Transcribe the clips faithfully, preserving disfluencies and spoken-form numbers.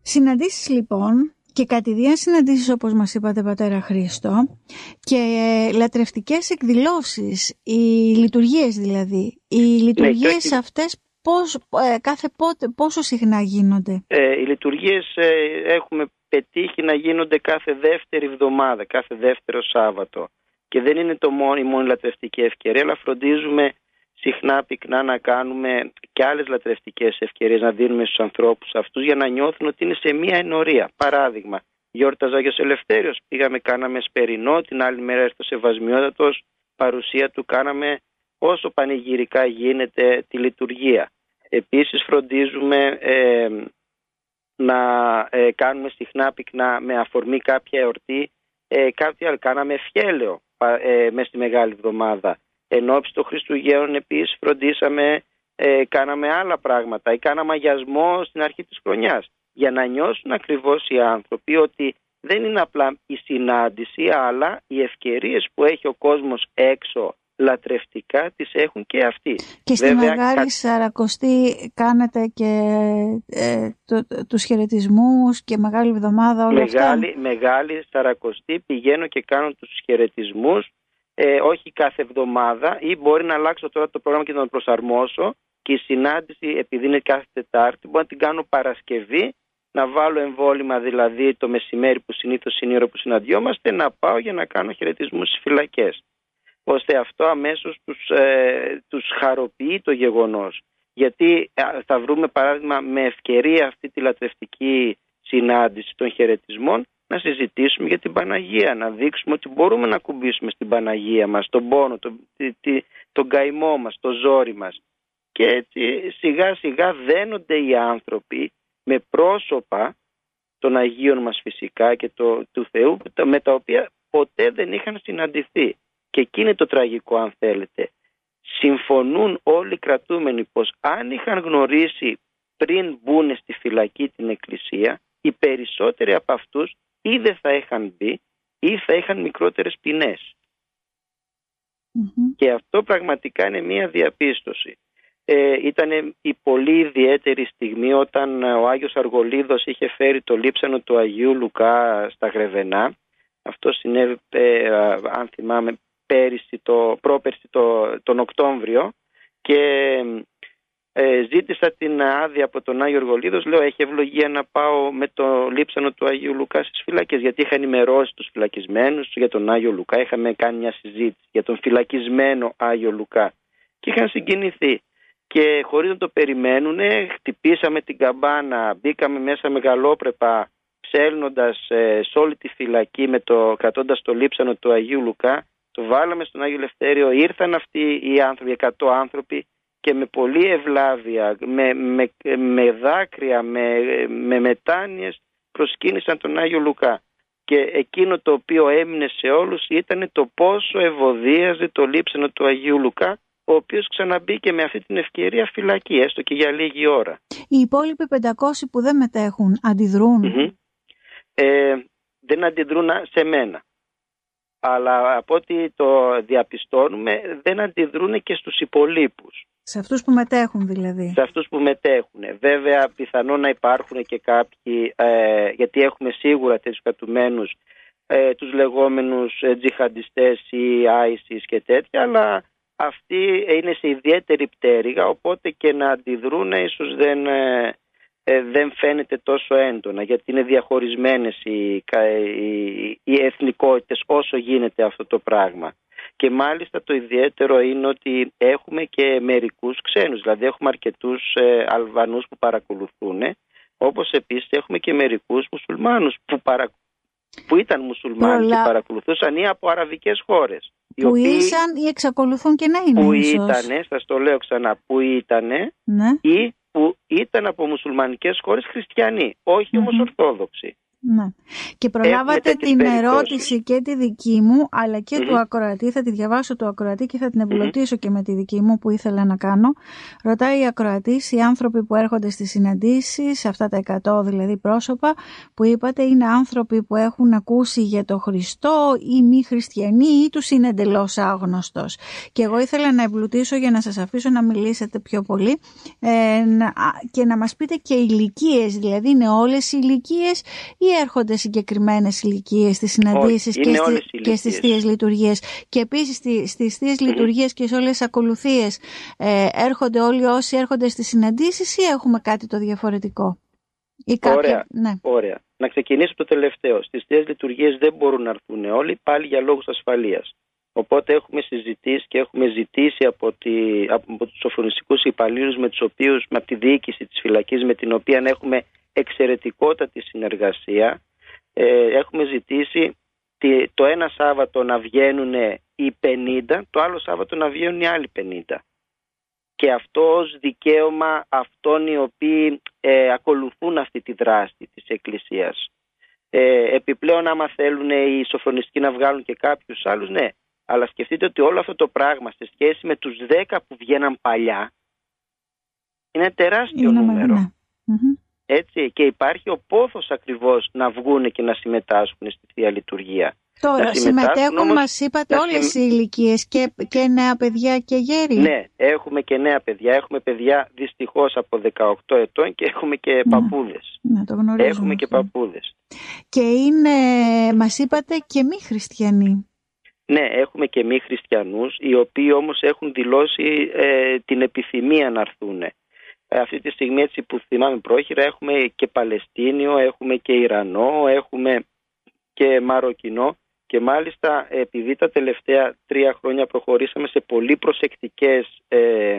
Συναντήσεις λοιπόν και κατηδίαν συναντήσεις, όπως μας είπατε πατέρα Χρήστο, και λατρευτικές εκδηλώσεις, οι λειτουργίες δηλαδή. Οι λειτουργίες ναι, αυτές πώς, ε, κάθε πότε, πόσο συχνά γίνονται? Ε, οι λειτουργίες ε, έχουμε πετύχει να γίνονται κάθε δεύτερη εβδομάδα, κάθε δεύτερο Σάββατο. Και δεν είναι το μόνο, η μόνη λατρευτική ευκαιρία, αλλά φροντίζουμε συχνά πυκνά να κάνουμε και άλλες λατρευτικές ευκαιρίες να δίνουμε στους ανθρώπους αυτούς για να νιώθουν ότι είναι σε μία ενορία. Παράδειγμα, γιόρταζε ο Άγιος Ελευθέριος, πήγαμε, κάναμε σπερινό, την άλλη μέρα έρθει ο Σεβασμιότατος, παρουσία του, κάναμε όσο πανηγυρικά γίνεται τη λειτουργία. Επίσης φροντίζουμε ε, να ε, κάνουμε συχνά πυκνά με αφορμή κάποια εορτή, ε, κάτι άλλο, κάναμε ευχέλαιο ε, μέσα στη Μεγάλη Εβδομάδα. Εν ώψη των Χριστουγέννων επίσης φροντίσαμε, ε, κάναμε άλλα πράγματα ή κάναμε αγιασμό στην αρχή της χρονιάς για να νιώσουν ακριβώς οι άνθρωποι ότι δεν είναι απλά η συνάντηση, αλλά οι ευκαιρίες που έχει ο κόσμος έξω λατρευτικά τις έχουν και αυτοί. Και στη Βέβαια, Μεγάλη κα... Σαρακοστή κάνετε και ε, το, το, τους χαιρετισμούς και Μεγάλη Εβδομάδα, όλα μεγάλη, αυτά. Μεγάλη Σαρακοστή πηγαίνω και κάνω τους χαιρετισμούς. Ε, όχι κάθε εβδομάδα, ή μπορεί να αλλάξω τώρα το πρόγραμμα και να το προσαρμόσω, και η συνάντηση, επειδή είναι κάθε Τετάρτη, μπορώ να την κάνω Παρασκευή, να βάλω εμβόλυμα δηλαδή το μεσημέρι που συνήθως είναι η ώρα που συναντιόμαστε, να πάω για να κάνω χαιρετισμούς στις φυλακές. Ώστε αυτό αμέσως τους, ε, τους χαροποιεί το γεγονός. Γιατί ε, θα βρούμε παράδειγμα με ευκαιρία αυτή τη λατρευτική συνάντηση των χαιρετισμών να συζητήσουμε για την Παναγία, να δείξουμε ότι μπορούμε να κουμπίσουμε στην Παναγία μας, τον πόνο, τον, τον καημό μας, το ζόρι μας. Και έτσι σιγά σιγά δένονται οι άνθρωποι με πρόσωπα των Αγίων μας φυσικά και το, του Θεού, με τα οποία ποτέ δεν είχαν συναντηθεί. Και εκεί είναι το τραγικό, αν θέλετε. Συμφωνούν όλοι οι κρατούμενοι πως αν είχαν γνωρίσει πριν μπουν στη φυλακή την Εκκλησία, οι περισσότεροι από αυτούς ή δεν θα είχαν μπει ή θα είχαν μικρότερες ποινές. Mm-hmm. Και αυτό πραγματικά είναι μία διαπίστωση. Ε, ήταν η πολύ ιδιαίτερη στιγμή όταν ο Άγιος Αργολίδος είχε φέρει το λείψανο του Αγίου Λουκά στα Γρεβενά. Αυτό συνέβη, ε, αν θυμάμαι, πέρυσι το, πρόπερσι το, τον Οκτώβριο, και ε, ζήτησα την άδεια από τον Άγιο Αργολίδος. Λέω, έχει ευλογία να πάω με το λείψανο του Αγίου Λουκά στις φυλακές, γιατί είχα ενημερώσει τους φυλακισμένους για τον Άγιο Λουκά. Είχαμε κάνει μια συζήτηση για τον φυλακισμένο Άγιο Λουκά και είχαν συγκινηθεί. Και χωρίς να το περιμένουν, χτυπήσαμε την καμπάνα, μπήκαμε μέσα μεγαλόπρεπα, ψέλνοντας ε, σε όλη τη φυλακή, με το, κρατώντας το λείψανο του Αγίου Λουκά. Το βάλαμε στον Άγιο Ελευθέριο, ήρθαν αυτοί οι άνθρωποι, εκατό άνθρωποι, και με πολλή ευλάβεια, με, με, με δάκρυα, με, με μετάνοιες προσκύνησαν τον Άγιο Λουκά. Και εκείνο το οποίο έμεινε σε όλους ήταν το πόσο ευωδίαζε το λείψανο του Αγίου Λουκά, ο οποίος ξαναμπήκε με αυτή την ευκαιρία φυλακή, έστω και για λίγη ώρα. Οι υπόλοιποι πεντακόσιοι που δεν μετέχουν αντιδρούν? Mm-hmm. Ε, δεν αντιδρούν σε μένα. Αλλά από ό,τι το διαπιστώνουμε δεν αντιδρούν και στους υπολείπους. Σε αυτούς που μετέχουν δηλαδή. Σε αυτούς που μετέχουν. Βέβαια πιθανόν να υπάρχουν και κάποιοι, ε, γιατί έχουμε σίγουρα τέτοιους κατουμένους, ε, τους λεγόμενους ε, τζιχαντιστές ή άισις και τέτοια, αλλά αυτοί είναι σε ιδιαίτερη πτέρυγα, οπότε και να αντιδρούν ίσως δεν... Ε, Ε, δεν φαίνεται τόσο έντονα, γιατί είναι διαχωρισμένες οι, οι, οι εθνικότητες όσο γίνεται αυτό το πράγμα. Και μάλιστα το ιδιαίτερο είναι ότι έχουμε και μερικούς ξένους, δηλαδή έχουμε αρκετούς ε, Αλβανούς που παρακολουθούν, όπως επίσης έχουμε και μερικούς μουσουλμάνους που, παρα, που ήταν μουσουλμάνοι Προλα... και παρακολουθούσαν, ή από αραβικές χώρες. Που οποίοι, ήσαν ή εξακολουθούν και να είναι. Που ήτανε, σας το λέω ξανά, που ήτανε, ναι. ή που ήταν από μουσουλμανικές χώρες χριστιανοί, όχι mm-hmm. όμως ορθόδοξοι. Ναι. Και προλάβατε την περιπτώσεις. ερώτηση και τη δική μου, αλλά και mm-hmm. του ακροατή. Θα τη διαβάσω του ακροατή και θα την εμπλουτίσω mm-hmm. και με τη δική μου που ήθελα να κάνω. Ρωτάει η ακροατής, οι άνθρωποι που έρχονται στις συναντήσεις, αυτά τα εκατό δηλαδή πρόσωπα που είπατε, είναι άνθρωποι που έχουν ακούσει για το Χριστό ή μη χριστιανοί ή τους είναι εντελώς άγνωστος. Και εγώ ήθελα να εμπλουτίσω για να σας αφήσω να μιλήσετε πιο πολύ ε, να, και να μας πείτε και ηλικίες, δηλαδή είναι όλες οι ηλικίες ή έρχονται συγκεκριμένες ηλικίες στις συναντήσεις και, στη, και στις θείες λειτουργίες. Και επίσης στη, στις θείες mm-hmm. λειτουργίες και σε όλες τις ακολουθίες ε, έρχονται όλοι όσοι έρχονται στις συναντήσεις ή έχουμε κάτι το διαφορετικό? Ή κάποια... Ωραία, ναι. ωραία. Να ξεκινήσω το τελευταίο. Στις θείες λειτουργίες δεν μπορούν να έρθουν όλοι, πάλι για λόγους ασφαλείας. Οπότε έχουμε συζητήσει και έχουμε ζητήσει από, τη, από τους σοφρονιστικούς υπαλλήλους με τους οποίους, με τη διοίκηση της φυλακής με την οποία έχουμε εξαιρετικότατη συνεργασία, ε, έχουμε ζητήσει το ένα Σάββατο να βγαίνουν οι πενήντα, το άλλο Σάββατο να βγαίνουν οι άλλοι πενήντα. Και αυτό ως δικαίωμα αυτών οι οποίοι ε, ακολουθούν αυτή τη δράση της Εκκλησίας. Ε, επιπλέον άμα θέλουν οι σοφρονιστικοί να βγάλουν και κάποιους άλλους, ναι. Αλλά σκεφτείτε ότι όλο αυτό το πράγμα σε σχέση με τους δέκα που βγαίναν παλιά είναι τεράστιο είναι νούμερο. Ναι. Mm-hmm. Έτσι, και υπάρχει ο πόθος ακριβώς να βγουν και να συμμετάσχουν στη Θεία Λειτουργία. Τώρα συμμετέχουν, όμως, μας είπατε, όλες συμ... οι ηλικίες και, και νέα παιδιά και γέροι. Ναι, έχουμε και νέα παιδιά. Έχουμε παιδιά δυστυχώς από δεκαοκτώ ετών και έχουμε και ναι. παππούδες. Ναι, το γνωρίζουμε. Έχουμε και παππούδες. Και είναι, μας είπατε, και μη χριστιανοί. Ναι, έχουμε και μη χριστιανούς, οι οποίοι όμως έχουν δηλώσει ε, την επιθυμία να έρθουν. Αυτή τη στιγμή, έτσι που θυμάμαι πρόχειρα, έχουμε και Παλαιστίνιο, έχουμε και Ιρανό, έχουμε και Μαροκινό και μάλιστα επειδή τα τελευταία τρία χρόνια προχωρήσαμε σε πολύ προσεκτικές ε,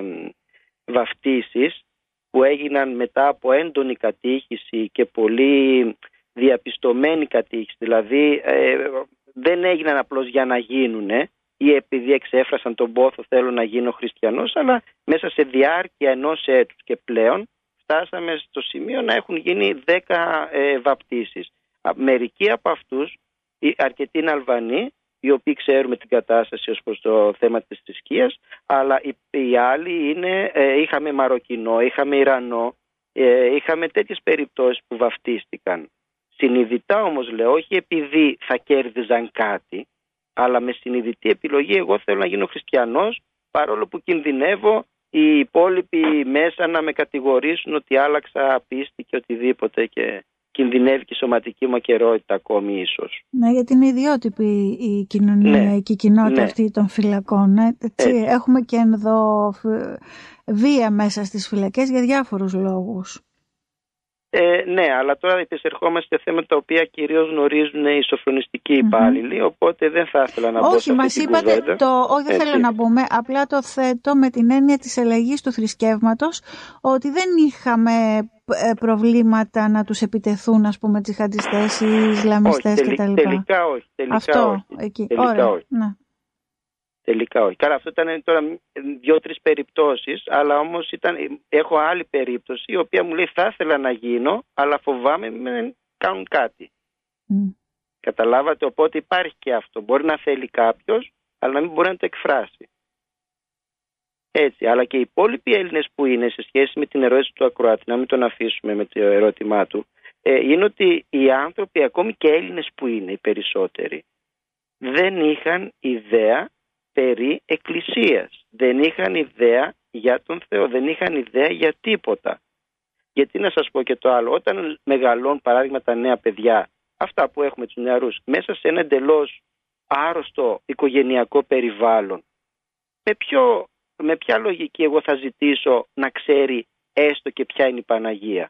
βαφτίσεις που έγιναν μετά από έντονη κατήχηση και πολύ διαπιστωμένη κατήχηση, δηλαδή ε, δεν έγιναν απλώς για να γίνουνε ή επειδή εξέφρασαν τον πόθο θέλω να γίνω χριστιανός, αλλά μέσα σε διάρκεια ενός έτους και πλέον φτάσαμε στο σημείο να έχουν γίνει δέκα ε, βαπτίσεις. Μερικοί από αυτούς, αρκετοί είναι Αλβανοί, οι οποίοι ξέρουμε την κατάσταση ως προς το θέμα της θρησκείας, αλλά οι, οι άλλοι είναι, ε, είχαμε Μαροκινό, είχαμε Ιρανό, ε, είχαμε τέτοιες περιπτώσεις που βαφτίστηκαν. Συνειδητά όμως λέω, όχι επειδή θα κέρδιζαν κάτι, αλλά με συνειδητή επιλογή εγώ θέλω να γίνω χριστιανός, παρόλο που κινδυνεύω οι υπόλοιποι μέσα να με κατηγορήσουν ότι άλλαξα πίστη και οτιδήποτε και κινδυνεύει και η σωματική μου ακεραιότητα ακόμη ίσως. Ναι, γιατί είναι ιδιότυπη η κοινωνία ναι. και η κοινότητα ναι. αυτή των φυλακών. Ναι. Έτσι, έχουμε και ενδο βία μέσα στις φυλακές για διάφορους λόγους. Ε, ναι, αλλά τώρα επισερχόμαστε σε θέματα τα οποία κυρίως γνωρίζουν οι σοφρονιστικοί υπάλληλοι, mm-hmm. οπότε δεν θα ήθελα να όχι, μπω σε αυτή μας την είπατε, κουβέντα. Το, όχι, δεν Έτσι. θέλω να μπούμε, απλά το θέτω με την έννοια της αλλαγής του θρησκεύματος, ότι δεν είχαμε προβλήματα να τους επιτεθούν, ας πούμε, τζιχαντιστές ή Ισλαμιστές κτλ. Τελικά όχι. Τελικά αυτό, όχι. Εκεί. Τελικά Ωραία. όχι. Ναι. Τελικά όχι. Καλά, αυτό ήταν τώρα δύο-τρεις περιπτώσεις, αλλά όμως ήταν, έχω άλλη περίπτωση η οποία μου λέει θα ήθελα να γίνω, αλλά φοβάμαι με κάνουν κάτι. Mm. Καταλάβατε, οπότε υπάρχει και αυτό. Μπορεί να θέλει κάποιος, αλλά να μην μπορεί να το εκφράσει. Έτσι, αλλά και οι υπόλοιποι Έλληνες που είναι σε σχέση με την ερώτηση του ακροάτη, να μην τον αφήσουμε με το ερώτημά του, ε, είναι ότι οι άνθρωποι, ακόμη και Έλληνες που είναι οι περισσότεροι, δεν είχαν ιδέα περί εκκλησίας. Δεν είχαν ιδέα για τον Θεό, δεν είχαν ιδέα για τίποτα. Γιατί να σας πω και το άλλο, όταν μεγαλώνουν παράδειγμα τα νέα παιδιά, αυτά που έχουμε τους νεαρούς, μέσα σε ένα εντελώς άρρωστο οικογενειακό περιβάλλον, με, ποιο, με ποια λογική εγώ θα ζητήσω να ξέρει έστω και ποια είναι η Παναγία?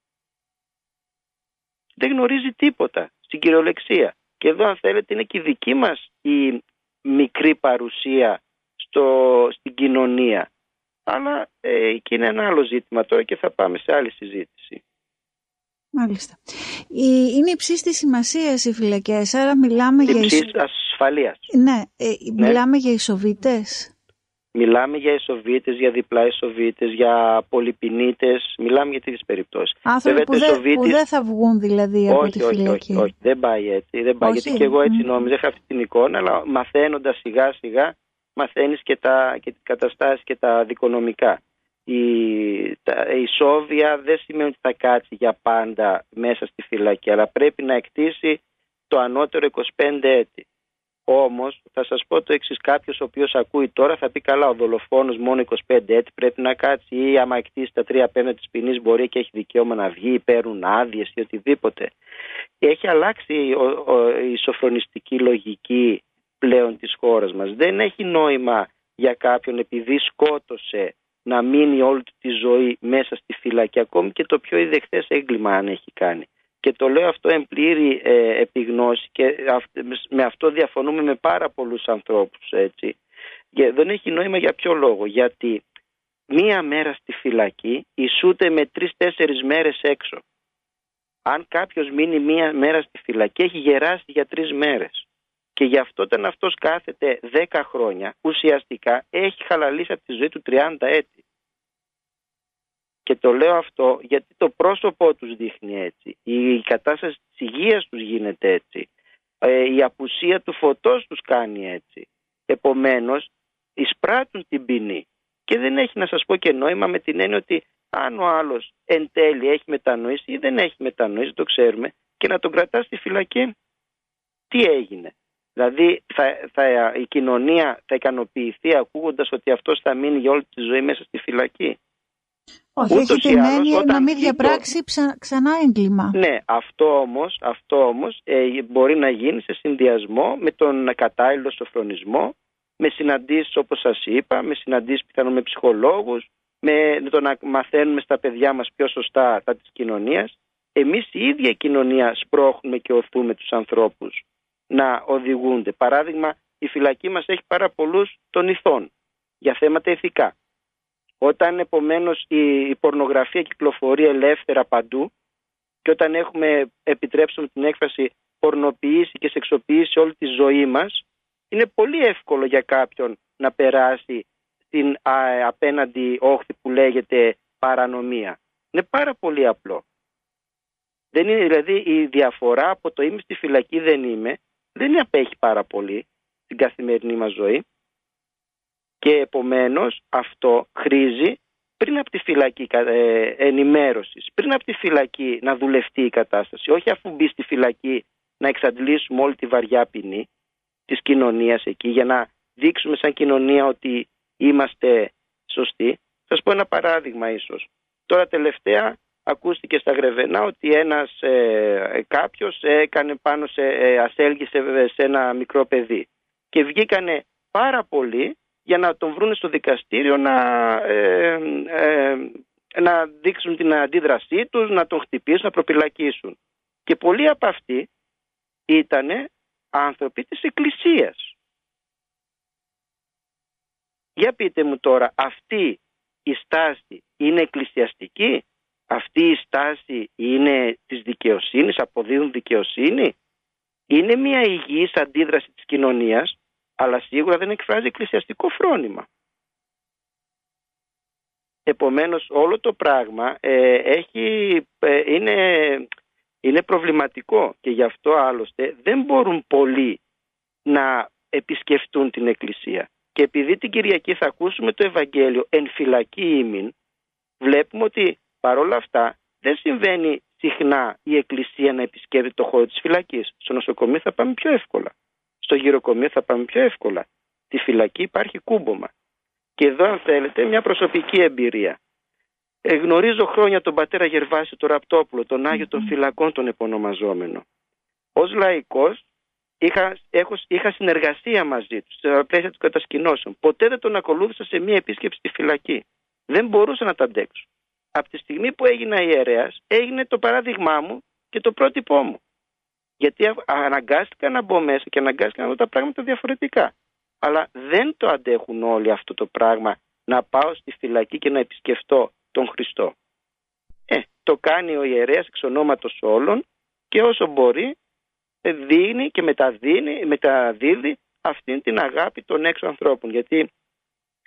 Δεν γνωρίζει τίποτα στην κυριολεξία. Και εδώ αν θέλετε είναι και η δική μας η μικρή παρουσία στο, στην κοινωνία. Αλλά ε, και είναι ένα άλλο ζήτημα τώρα και θα πάμε σε άλλη συζήτηση. Μάλιστα. Είναι υψής της σημασίας οι φυλακές, άρα μιλάμε υψής για... Υψής ασφαλείας. Ναι, ε, ναι, μιλάμε για ισοβήτες. Μιλάμε για εσωβίτες, για διπλά εσωβίτες, για πολυπινίτες, μιλάμε για τέτοιες περιπτώσεις. Άνθρωποι που, εσωβίτης... που δεν θα βγουν δηλαδή από όχι, τη φυλακή. Όχι, όχι, όχι, δεν πάει έτσι. Δεν πάει, γιατί και εγώ έτσι mm. νόμιζα, είχα αυτή την εικόνα, αλλά μαθαίνοντας σιγά σιγά, μαθαίνεις και, τα, και τις καταστάσεις και τα δικονομικά. Η, τα, η Σόβια δεν σημαίνει ότι θα κάτσει για πάντα μέσα στη φυλακή, αλλά πρέπει να εκτίσει το ανώτερο είκοσι πέντε έτη. Όμως θα σας πω το εξής, κάποιος ο οποίος ακούει τώρα θα πει καλά, ο δολοφόνος μόνο είκοσι πέντε έτη πρέπει να κάτσει, ή άμα εκτίσει τα τρία πέμπτα της ποινής μπορεί και έχει δικαίωμα να βγει, παίρνουν άδειες ή οτιδήποτε. Έχει αλλάξει ο, ο, η σοφρονιστική λογική πλέον της χώρας μας. Δεν έχει νόημα για κάποιον επειδή σκότωσε να μείνει όλη τη ζωή μέσα στη φυλακή, ακόμη και το πιο ιδεχθές έγκλημα αν έχει κάνει. Και το λέω αυτό εν πλήρη ε, επιγνώση και με αυτό διαφωνούμε με πάρα πολλούς ανθρώπους, έτσι. Και δεν έχει νόημα για ποιο λόγο? Γιατί μία μέρα στη φυλακή ισούται με τρεις-τέσσερις μέρες έξω. Αν κάποιος μείνει μία μέρα στη φυλακή έχει γεράσει για τρεις μέρες. Και γι' αυτό όταν αυτός κάθεται δέκα χρόνια ουσιαστικά έχει χαλαλήσει από τη ζωή του τριάντα έτη. Και το λέω αυτό γιατί το πρόσωπό τους δείχνει έτσι, η κατάσταση της υγείας τους γίνεται έτσι, η απουσία του φωτός τους κάνει έτσι. Επομένως εισπράττουν την ποινή και δεν έχει, να σας πω, και νόημα, με την έννοια ότι αν ο άλλος εν τέλει έχει μετανοήσει ή δεν έχει μετανοήσει, το ξέρουμε, και να τον κρατά στη φυλακή, τι έγινε? Δηλαδή θα, θα, η κοινωνία θα ικανοποιηθεί ακούγοντας ότι αυτός θα μείνει για όλη τη ζωή μέσα στη φυλακή? Όχι, έχει την έννοια να μην διαπράξει ξα, ξανά έγκλημα. Ναι, αυτό όμως, αυτό όμως ε, μπορεί να γίνει σε συνδυασμό με τον κατάλληλο σοφρονισμό, με συναντήσεις όπως σας είπα, με συναντήσεις πιθανόν με ψυχολόγους, με το να μαθαίνουμε στα παιδιά μας πιο σωστά τα της κοινωνίας. Εμείς η ίδια η κοινωνία σπρώχνουμε και οθούμε τους ανθρώπους να οδηγούνται. Παράδειγμα, η φυλακή μας έχει πάρα πολλούς των ηθών για θέματα ηθικά. Όταν επομένως η, η πορνογραφία κυκλοφορεί ελεύθερα παντού και όταν έχουμε, επιτρέψουμε την έκφραση, πορνοποιήσει και σεξοποιήσει όλη τη ζωή μας, είναι πολύ εύκολο για κάποιον να περάσει στην α, απέναντι όχθη που λέγεται παρανομία. Είναι πάρα πολύ απλό. Δεν είναι, δηλαδή η διαφορά από το είμαι στη φυλακή δεν είμαι, δεν απέχει πάρα πολύ στην καθημερινή μας ζωή. Και επομένως αυτό χρήζει πριν από τη φυλακή ε, ενημέρωσης, πριν από τη φυλακή να δουλευτεί η κατάσταση, όχι αφού μπει στη φυλακή να εξαντλήσουμε όλη τη βαριά ποινή της κοινωνίας εκεί για να δείξουμε σαν κοινωνία ότι είμαστε σωστοί. Θα σας πω ένα παράδειγμα ίσως. Τώρα τελευταία ακούστηκε στα Γρεβενά ότι ένας ε, κάποιος έκανε πάνω σε, ε, ασέλγησε σε ένα μικρό παιδί και βγήκανε πάρα πολλοί για να τον βρούνε στο δικαστήριο να, ε, ε, να δείξουν την αντίδρασή τους, να τον χτυπήσουν, να προπυλακίσουν. Και πολλοί από αυτοί ήταν άνθρωποι της Εκκλησίας. Για πείτε μου τώρα, αυτή η στάση είναι εκκλησιαστική? Αυτή η στάση είναι της δικαιοσύνης, αποδίδουν δικαιοσύνη? Είναι μια υγιής αντίδραση της κοινωνίας, αλλά σίγουρα δεν εκφράζει εκκλησιαστικό φρόνημα. Επομένως όλο το πράγμα ε, έχει, ε, είναι, είναι προβληματικό και γι' αυτό άλλωστε δεν μπορούν πολλοί να επισκεφτούν την Εκκλησία. Και επειδή την Κυριακή θα ακούσουμε το Ευαγγέλιο εν φυλακή ήμην, βλέπουμε ότι παρόλα αυτά δεν συμβαίνει συχνά η Εκκλησία να επισκέπτει το χώρο της φυλακής. Στο νοσοκομείο θα πάμε πιο εύκολα. Στο γυροκομείο θα πάμε πιο εύκολα. Στη φυλακή υπάρχει κούμπομα. Και εδώ, αν θέλετε, μια προσωπική εμπειρία. Ε, γνωρίζω χρόνια τον πατέρα Γερβάσιο τον Ραπτόπουλο, τον Άγιο των Φυλακών, τον επωνομαζόμενο. Ως λαϊκός είχα, έχω, είχα συνεργασία μαζί του, στα πλαίσια των κατασκηνώσεων. Ποτέ δεν τον ακολούθησα σε μια επίσκεψη στη φυλακή. Δεν μπορούσα να τα αντέξω. Από τη στιγμή που έγινα ιερέας, έγινε το παράδειγμά μου και το πρότυπό μου. Γιατί αναγκάστηκα να μπω μέσα και αναγκάστηκα να δω τα πράγματα διαφορετικά. Αλλά δεν το αντέχουν όλοι αυτό το πράγμα, να πάω στη φυλακή και να επισκεφτώ τον Χριστό. Ε, το κάνει ο ιερέας εξ ονόματος όλων και όσο μπορεί δίνει και μεταδίνει, μεταδίδει αυτήν την αγάπη των έξω ανθρώπων. Γιατί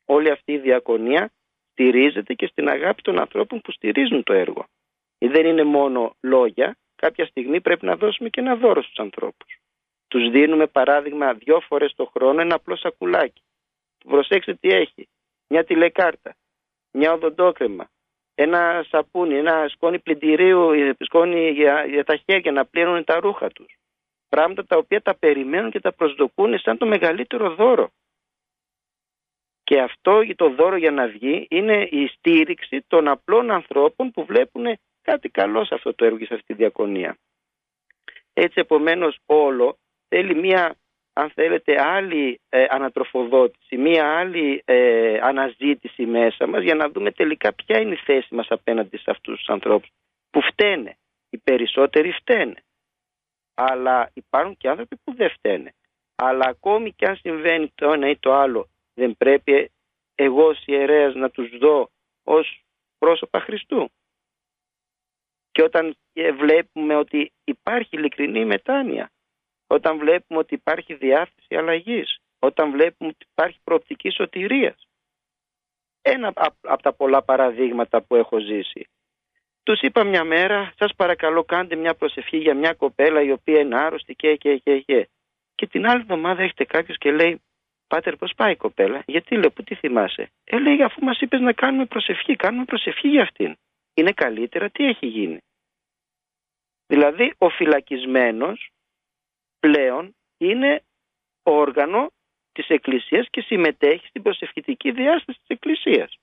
όλη αυτή η διακονία στηρίζεται και στην αγάπη των ανθρώπων που στηρίζουν το έργο. Δεν είναι μόνο λόγια, κάποια στιγμή πρέπει να δώσουμε και ένα δώρο στους ανθρώπους. Τους δίνουμε παράδειγμα δύο φορές το χρόνο ένα απλό σακουλάκι. Προσέξτε τι έχει. Μια τηλεκάρτα, μια οδοντόκρεμα, ένα σαπούνι, ένα σκόνη πλυντηρίου, σκόνη για, για τα χέρια να πλύνουν τα ρούχα τους. Πράγματα τα οποία τα περιμένουν και τα προσδοκούν σαν το μεγαλύτερο δώρο. Και αυτό το δώρο για να βγει είναι η στήριξη των απλών ανθρώπων που βλέπουν κάτι καλό σε αυτό το έργο και σε αυτή τη διακονία. Έτσι επομένως όλο θέλει μία, αν θέλετε, άλλη ε, ανατροφοδότηση, μία άλλη ε, αναζήτηση μέσα μας για να δούμε τελικά ποια είναι η θέση μας απέναντι σε αυτούς τους ανθρώπους που φταίνε. Οι περισσότεροι φταίνε. Αλλά υπάρχουν και άνθρωποι που δεν φταίνε. Αλλά ακόμη και αν συμβαίνει το ένα ή το άλλο, δεν πρέπει εγώ ως ιερέας να τους δω ως πρόσωπα Χριστού. Και όταν βλέπουμε ότι υπάρχει ειλικρινή μετάνοια, όταν βλέπουμε ότι υπάρχει διάθεση αλλαγής, όταν βλέπουμε ότι υπάρχει προοπτική σωτηρίας. Ένα από τα πολλά παραδείγματα που έχω ζήσει. Τους είπα μια μέρα, σας παρακαλώ κάντε μια προσευχή για μια κοπέλα η οποία είναι άρρωστη και και και και. Και την άλλη εβδομάδα έχετε κάποιος και λέει, πάτερ πώς πάει η κοπέλα, γιατί λέω, πού τη θυμάσαι. Ε, λέει, αφού μας είπες να κάνουμε προσευχή, κάνουμε προσευχή για αυτήν. Είναι καλύτερα, τι έχει γίνει. Δηλαδή ο φυλακισμένος πλέον είναι όργανο της Εκκλησίας και συμμετέχει στην προσευχητική διάσταση της Εκκλησίας.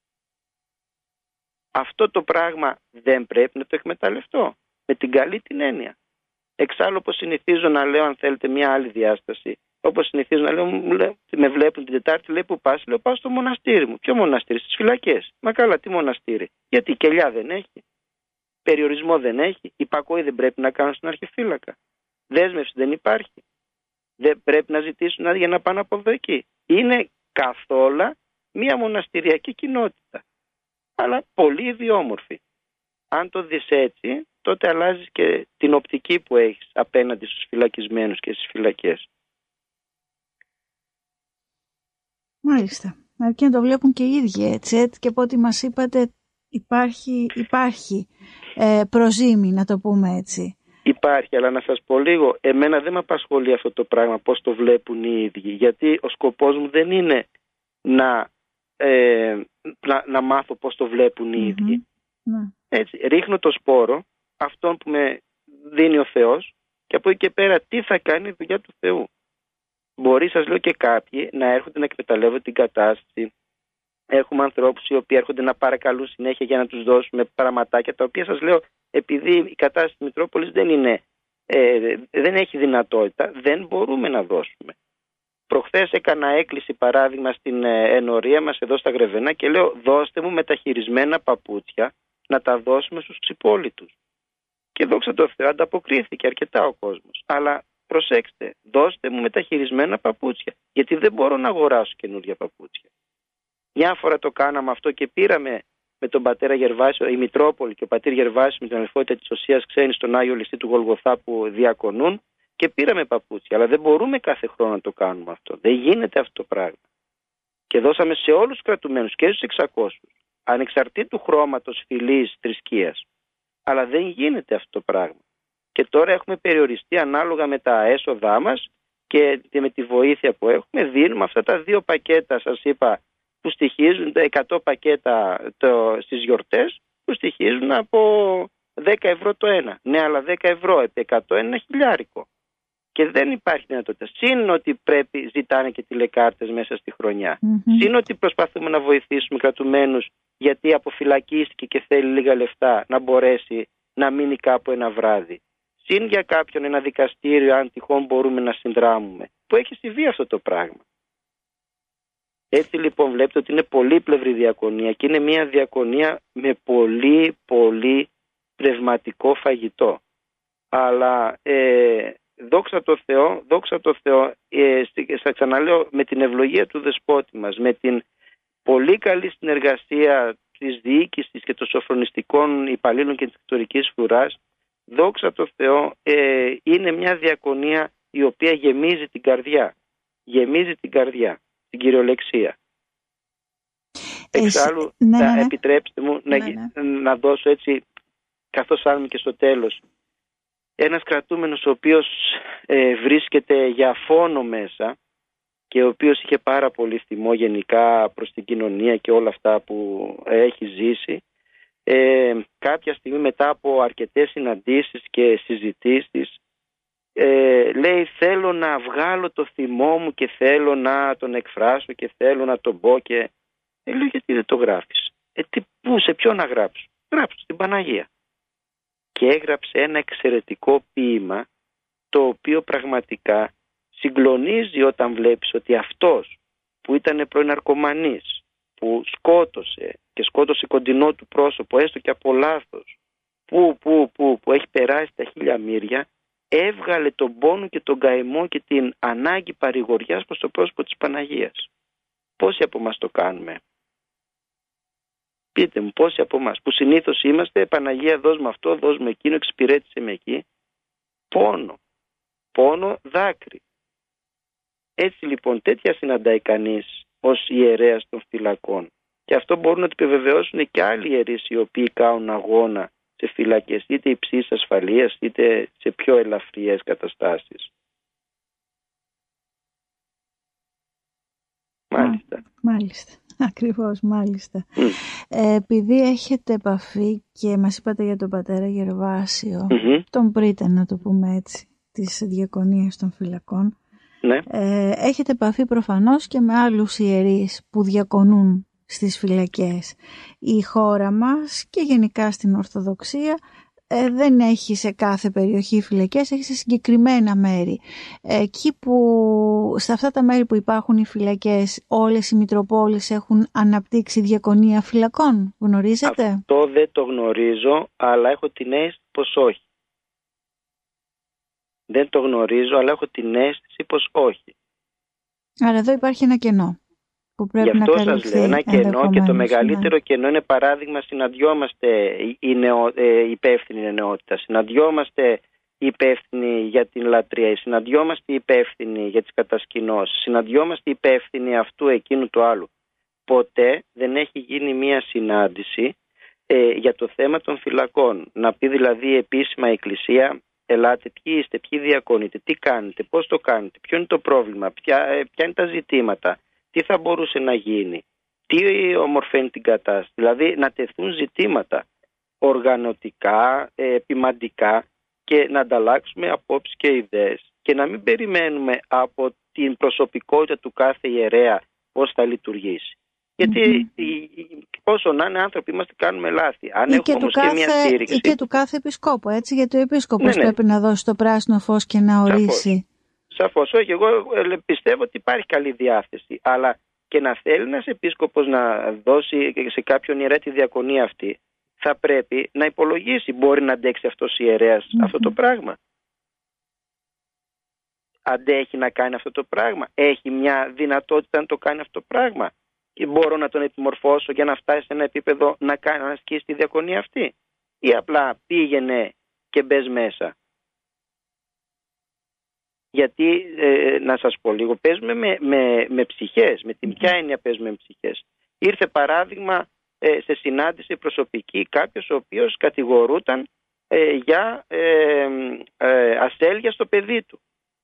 Αυτό το πράγμα δεν πρέπει να το εκμεταλλευτώ με την καλή την έννοια. Εξάλλου όπως συνηθίζω να λέω, αν θέλετε μια άλλη διάσταση, όπως συνηθίζω να λέω, με βλέπουν την Τετάρτη, λέει που πας, λέω πάω στο μοναστήρι μου. Ποιο μοναστήρι? Στις φυλακές. Μα καλά, τι μοναστήρι? Γιατί κελιά δεν έχει, περιορισμό δεν έχει, υπακοή δεν πρέπει να κάνουν στον αρχιφύλακα, δέσμευση δεν υπάρχει, δεν πρέπει να ζητήσουν για να πάνε από εδώ εκεί. Είναι καθόλου μια μοναστηριακή κοινότητα, αλλά πολύ ιδιόμορφη. Αν το δεις έτσι, τότε αλλάζεις και την οπτική που έχεις απέναντι στους φυλακισμένους και στις φυλακές. Μάλιστα. Αρκεί να το βλέπουν και οι ίδιοι έτσι, έτσι και από ό,τι μας είπατε υπάρχει, υπάρχει ε, προζήμη, να το πούμε έτσι. Υπάρχει, αλλά να σας πω λίγο, εμένα δεν με απασχολεί αυτό το πράγμα, πώς το βλέπουν οι ίδιοι, γιατί ο σκοπός μου δεν είναι να, ε, να, να μάθω πώς το βλέπουν οι mm-hmm. ίδιοι. Mm-hmm. Έτσι, ρίχνω το σπόρο, αυτόν που με δίνει ο Θεός, και από εκεί και πέρα τι θα κάνει η δουλειά του Θεού. Μπορεί, σας λέω, και κάποιοι να έρχονται να εκμεταλλεύονται την κατάσταση. Έχουμε ανθρώπους οι οποίοι έρχονται να παρακαλούν συνέχεια για να τους δώσουμε πραγματάκια, τα οποία σας λέω, επειδή η κατάσταση της Μητρόπολης δεν είναι, ε, δεν έχει δυνατότητα, δεν μπορούμε να δώσουμε. Προχθές έκανα έκκληση, παράδειγμα, στην ενορία μας εδώ στα Γρεβενά και λέω, δώστε μου μεταχειρισμένα παπούτσια να τα δώσουμε στους ξυπόλοιτους. Και δόξα τω Θεώ, ανταποκρίθηκε αρκετά ο κόσμος. Αλλά προσέξτε, δώστε μου μεταχειρισμένα παπούτσια, γιατί δεν μπορώ να αγοράσω καινούργια παπούτσια. Μια φορά το κάναμε αυτό και πήραμε με τον πατέρα Γερβάσιο, η Μητρόπολη και ο πατήρ Γερβάσιο με την αδελφότητα της Οσίας Ξένης στον Άγιο Ληστή του Γολγοθά που διακονούν και πήραμε παπούτσια. Αλλά δεν μπορούμε κάθε χρόνο να το κάνουμε αυτό. Δεν γίνεται αυτό το πράγμα. Και δώσαμε σε όλους τους κρατουμένους και στους εξακόσιους, ανεξαρτήτου χρώματος, φυλής, θρησκείας. Αλλά δεν γίνεται αυτό το πράγμα. Και τώρα έχουμε περιοριστεί ανάλογα με τα έσοδά μας και με τη βοήθεια που έχουμε, δίνουμε αυτά τα δύο πακέτα, σας είπα, που στοιχίζουν τα εκατό πακέτα το, στις γιορτές, που στοιχίζουν από δέκα ευρώ το ένα. Ναι, αλλά δέκα ευρώ επί εκατό είναι ένα χιλιάρικο. Και δεν υπάρχει δυνατότητα. Συν ότι πρέπει, ζητάνε και τηλεκάρτες μέσα στη χρονιά. Mm-hmm. Συν ότι προσπαθούμε να βοηθήσουμε κρατουμένους, γιατί αποφυλακίστηκε και θέλει λίγα λεφτά να μπορέσει να μείνει κάπου ένα βράδυ. Συν για κάποιον ένα δικαστήριο, αν τυχόν μπορούμε να συνδράμουμε. Που έχει συμβεί αυτό το πράγμα. Έτσι λοιπόν βλέπετε ότι είναι πολύπλευρη διακονία και είναι μια διακονία με πολύ πολύ πνευματικό φαγητό. Αλλά ε, δόξα τω Θεώ, δόξα τω Θεώ, ε, σας ξαναλέω, με την ευλογία του Δεσπότη μας, με την πολύ καλή συνεργασία της διοίκησης και των σοφρονιστικών υπαλλήλων και της εκτορικής φρουράς, δόξα τω Θεώ, ε, είναι μια διακονία η οποία γεμίζει την καρδιά. Γεμίζει την καρδιά, την κυριολεξία. Εξάλλου, ναι, ναι, ναι. επιτρέψτε μου ναι, να, ναι. να δώσω έτσι, καθώς φτάνουμε και στο τέλος, ένας κρατούμενος ο οποίος ε, βρίσκεται για φόνο μέσα και ο οποίος είχε πάρα πολύ θυμό γενικά προς την κοινωνία και όλα αυτά που έχει ζήσει, ε, κάποια στιγμή μετά από αρκετές συναντήσεις και συζητήσεις, ε, λέει θέλω να βγάλω το θυμό μου και θέλω να τον εκφράσω και θέλω να τον πω και ε, λέω γιατί δεν το γράφεις, ε, τι, πού, σε ποιο να γράψω, γράψω στην Παναγία. Και έγραψε ένα εξαιρετικό ποίημα το οποίο πραγματικά συγκλονίζει όταν βλέπεις ότι αυτός που ήταν πρώην ναρκωμανής, που σκότωσε και σκότωσε κοντινό του πρόσωπο έστω και από λάθος, που, που, που, που έχει περάσει τα χίλια μύρια, έβγαλε τον πόνο και τον καημό και την ανάγκη παρηγοριάς προς το πρόσωπο της Παναγίας. Πόσοι από μας το κάνουμε? Πείτε μου, πόσοι από εμάς που συνήθως είμαστε Παναγία δώσ' μου αυτό, δώσ' μου εκείνο, εξυπηρέτησε με εκεί. Πόνο, πόνο, δάκρυ. Έτσι λοιπόν τέτοια συναντάει κανείς ως ιερέας των φυλακών. Και αυτό μπορούν να το επιβεβαιώσουν και άλλοι ιερείς οι οποίοι κάνουν αγώνα σε φυλακές, είτε υψής ασφαλείας είτε σε πιο ελαφριές καταστάσεις. Μάλιστα. Μάλιστα. Ακριβώς, μάλιστα. Mm. Ε, επειδή έχετε επαφή και μας είπατε για τον πατέρα Γερβάσιο, Mm-hmm. τον Πρίτεν να το πούμε έτσι, της Διακονίας των Φυλακών, ναι. ε, έχετε επαφή προφανώς και με άλλους ιερείς που διακονούν στις φυλακές. Η χώρα μας και γενικά στην Ορθοδοξία Ε, δεν έχει σε κάθε περιοχή φυλακές, έχει σε συγκεκριμένα μέρη. Εκεί που, σε αυτά τα μέρη που υπάρχουν οι φυλακές, όλες οι Μητροπόλεις έχουν αναπτύξει διακονία φυλακών. Γνωρίζετε? Αυτό δεν το γνωρίζω, αλλά έχω την αίσθηση πως όχι. Δεν το γνωρίζω, αλλά έχω την αίσθηση πως όχι. Άρα εδώ υπάρχει ένα κενό που πρέπει Γι' αυτό να καλυφθεί. Σας λέω ένα κενό και το μεγαλύτερο ναι. κενό είναι παράδειγμα συναντιόμαστε οι νεο, ε, υπεύθυνοι νεότητα, συναντιόμαστε οι υπεύθυνοι για την λατρεία, συναντιόμαστε οι υπεύθυνοι για τις κατασκηνώσεις, συναντιόμαστε οι υπεύθυνοι αυτού εκείνου του άλλου. Ποτέ δεν έχει γίνει μία συνάντηση ε, για το θέμα των φυλακών. Να πει δηλαδή επίσημα η Εκκλησία, ελάτε, ποιοι είστε, ποιοι διακονείτε, τι κάνετε, πώς το κάνετε, ποιο είναι το πρόβλημα, ποια, ε, ποια είναι τα ζητήματα. Τι θα μπορούσε να γίνει, τι ομορφαίνει την κατάσταση, δηλαδή να τεθούν ζητήματα οργανωτικά, επιμαντικά και να ανταλλάξουμε απόψεις και ιδέες και να μην περιμένουμε από την προσωπικότητα του κάθε ιερέα πώς θα λειτουργήσει. Γιατί mm-hmm. όσο να είναι άνθρωποι είμαστε, κάνουμε λάθη. Αν έχουμε όμως και μια στήριξη. Ή και του κάθε επισκόπου, έτσι, γιατί ο επίσκοπος ναι, ναι. πρέπει να δώσει το πράσινο φως και να ορίσει. Σαφώς. Σαφώς, όχι, εγώ πιστεύω ότι υπάρχει καλή διάθεση, αλλά και να θέλει ένας επίσκοπος να δώσει σε κάποιον ιερέα τη διακονία αυτή, θα πρέπει να υπολογίσει, μπορεί να αντέξει αυτός ο ιερέας mm-hmm. αυτό το πράγμα. Αντέχει να κάνει αυτό το πράγμα, έχει μια δυνατότητα να το κάνει αυτό το πράγμα και μπορώ να τον επιμορφώσω για να φτάσει σε ένα επίπεδο να κάνει να ασκήσει τη διακονία αυτή, ή απλά πήγαινε και μπες μέσα. Γιατί, ε, να σας πω λίγο, παίζουμε με, με, με ψυχές. Με την ποια έννοια παίζουμε με ψυχές? Ήρθε παράδειγμα ε, σε συνάντηση προσωπική κάποιος ο οποίος κατηγορούταν ε, για ε, ε, ασέλγεια στο παιδί του.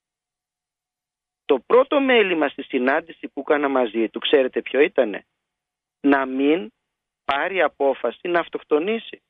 Το πρώτο μέλημα στη συνάντηση που έκανα μαζί του, ξέρετε ποιο ήτανε? Να μην πάρει απόφαση να αυτοκτονήσει.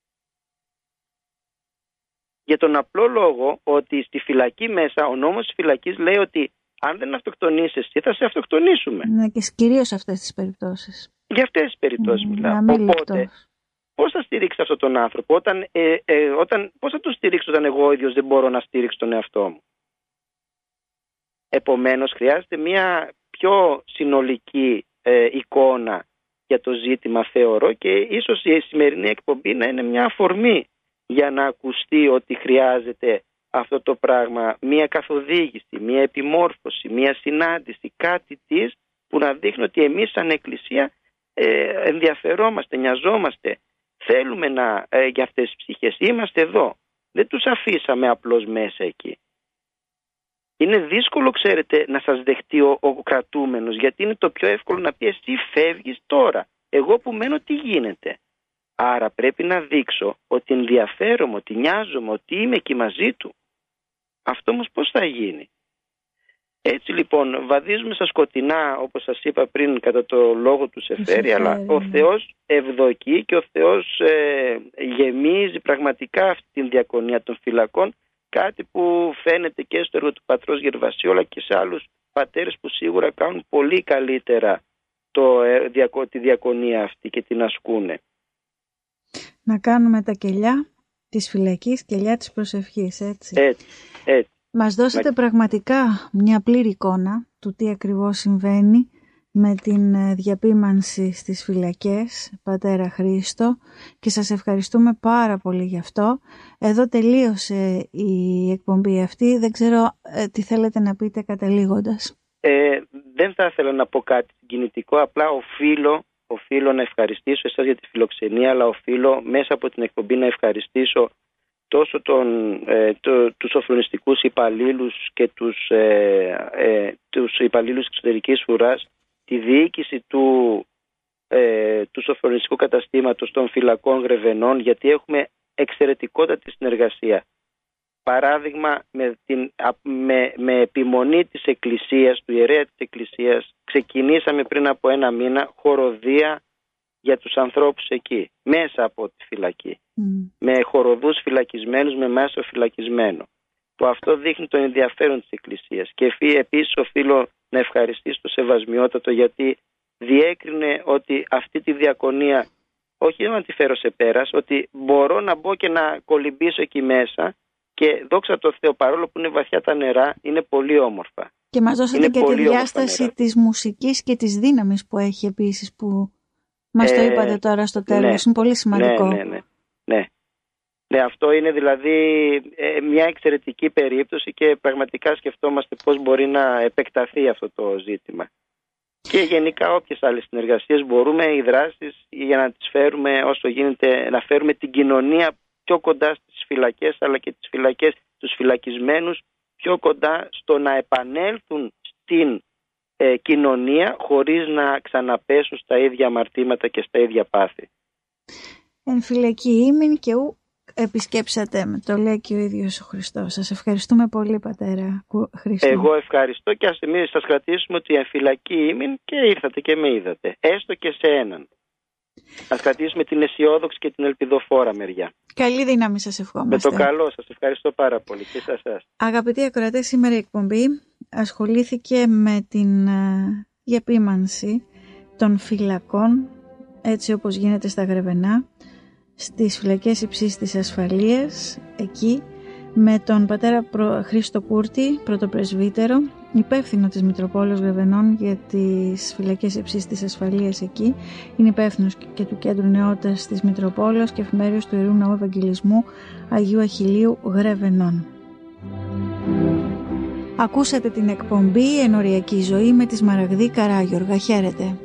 Για τον απλό λόγο ότι στη φυλακή μέσα, ο νόμος της φυλακής λέει ότι αν δεν αυτοκτονήσεις εσύ θα σε αυτοκτονήσουμε. Ναι, και κυρίως σε αυτές τις περιπτώσεις. Για αυτές τις περιπτώσεις mm, μιλάω. Οπότε, πώς θα στηρίξει αυτόν τον άνθρωπο, όταν, ε, ε, όταν, πώς θα τον στηρίξω όταν εγώ ίδιος δεν μπορώ να στηρίξω τον εαυτό μου? Επομένως, χρειάζεται μια πιο συνολική ε, εικόνα για το ζήτημα, θεωρώ, και ίσως η σημερινή εκπομπή να είναι μια αφορμή για να ακουστεί ότι χρειάζεται αυτό το πράγμα, μια καθοδήγηση, μια επιμόρφωση, μια συνάντηση, κάτι της που να δείχνει ότι εμείς σαν Εκκλησία ε, ενδιαφερόμαστε, νοιαζόμαστε, θέλουμε να, ε, για αυτές τις ψυχές, είμαστε εδώ. Δεν τους αφήσαμε απλώς μέσα εκεί. Είναι δύσκολο, ξέρετε, να σας δεχτεί ο, ο κρατούμενος, γιατί είναι το πιο εύκολο να πει εσύ φεύγεις τώρα. εγώ που μένω τι γίνεται? Άρα πρέπει να δείξω ότι ενδιαφέρομαι, ότι νοιάζομαι, ότι είμαι εκεί μαζί του. Αυτό όμως πώς θα γίνει? Έτσι λοιπόν βαδίζουμε στα σκοτεινά, όπως σας είπα πριν, κατά το λόγο του σε φέρει, αλλά ο Θεός ευδοκεί και ο Θεός ε, γεμίζει πραγματικά αυτή την διακονία των φυλακών, κάτι που φαίνεται και στο έργο του πατρός Γερβασίου αλλά και σε άλλους πατέρες που σίγουρα κάνουν πολύ καλύτερα το, ε, τη διακονία αυτή και την ασκούνε. Να κάνουμε τα κελιά της φυλακής, κελιά της προσευχής, έτσι. Έτσι, έτσι. Μας δώσετε να... πραγματικά μια πλήρη εικόνα του τι ακριβώς συμβαίνει με την διαπίμανση στις φυλακές, Πατέρα Χρήστο, και σας ευχαριστούμε πάρα πολύ γι' αυτό. Εδώ τελείωσε η εκπομπή αυτή. Δεν ξέρω ε, τι θέλετε να πείτε καταλήγοντας. Ε, δεν θα ήθελα να πω κάτι συγκινητικό, απλά οφείλω, οφείλω να ευχαριστήσω εσάς για τη φιλοξενία, αλλά οφείλω μέσα από την εκπομπή να ευχαριστήσω τόσο τον, ε, το, τους σοφρονιστικούς υπαλλήλους και τους, ε, ε, τους υπαλλήλους εξωτερικής φουράς, τη διοίκηση του, ε, του σοφρονιστικού καταστήματος των φυλακών Γρεβενών, γιατί έχουμε εξαιρετικότατη συνεργασία. Παράδειγμα, με, την, με, με επιμονή της Εκκλησίας, του ιερέα της Εκκλησίας, ξεκινήσαμε πριν από ένα μήνα χοροδία για τους ανθρώπους εκεί, μέσα από τη φυλακή. Mm. Με χοροδούς φυλακισμένους, με μέσο φυλακισμένο. Που αυτό δείχνει τον ενδιαφέρον της Εκκλησίας. Και επίσης οφείλω να ευχαριστήσω το Σεβασμιότατο, γιατί διέκρινε ότι αυτή τη διακονία, όχι να τη φέρω σε πέρας, ότι μπορώ να μπω και να κολυμπήσω εκεί μέσα και δόξα τω Θεώ, παρόλο που είναι βαθιά τα νερά, είναι πολύ όμορφα. Και μας δώσατε είναι και τη διάσταση της μουσικής και της δύναμης που έχει επίσης, που μας ε, το είπατε τώρα στο τέλος. Ναι, είναι πολύ σημαντικό. Ναι, ναι, ναι. ναι. Ναι, αυτό είναι δηλαδή ε, μια εξαιρετική περίπτωση και πραγματικά σκεφτόμαστε πώς μπορεί να επεκταθεί αυτό το ζήτημα. Και γενικά όποιες άλλες συνεργασίες μπορούμε, οι δράσεις, για να τις φέρουμε όσο γίνεται, να φέρουμε την κοινωνία πιο κοντά στις φυλακές, αλλά και τις φυλακές, τους φυλακισμένους πιο κοντά στο να επανέλθουν στην ε, κοινωνία χωρίς να ξαναπέσουν στα ίδια αμαρτήματα και στα ίδια πάθη. Εν φυλακή ήμην και ου επισκέψατε με, το λέει και ο ίδιος ο Χριστός. Σας ευχαριστούμε πολύ, Πατέρα Χρήστο. Εγώ ευχαριστώ και ας εμείς σας κρατήσουμε ότι εν φυλακή ήμην και ήρθατε και με είδατε, έστω και σε έναν. Ας κρατήσουμε την αισιόδοξη και την ελπιδοφόρα μεριά. Καλή δύναμη σας ευχόμαστε. Με το καλό σας, ευχαριστώ πάρα πολύ και σε εσάς. Αγαπητοί ακροατές, σήμερα η εκπομπή ασχολήθηκε με την διαπίμανση των φυλακών, έτσι όπως γίνεται στα Γρεβενά, στις φυλακές υψής της ασφαλείας, εκεί, με τον πατέρα Χρήστο Κούρτη, πρωτοπρεσβύτερο, υπεύθυνο της Μητροπόλεως Γρεβενών για τις φυλακές υψής της ασφαλείας εκεί. Είναι υπεύθυνος και του Κέντρου Νεότητας της Μητροπόλεως και εφημέριος του Ιερού Ναού Ευαγγελισμού Αγίου Αχιλλείου Γρεβενών. Ακούσατε την εκπομπή «Ενοριακή ζωή» με τη Σμαραγδή Καράγιοργα. Χαίρετε.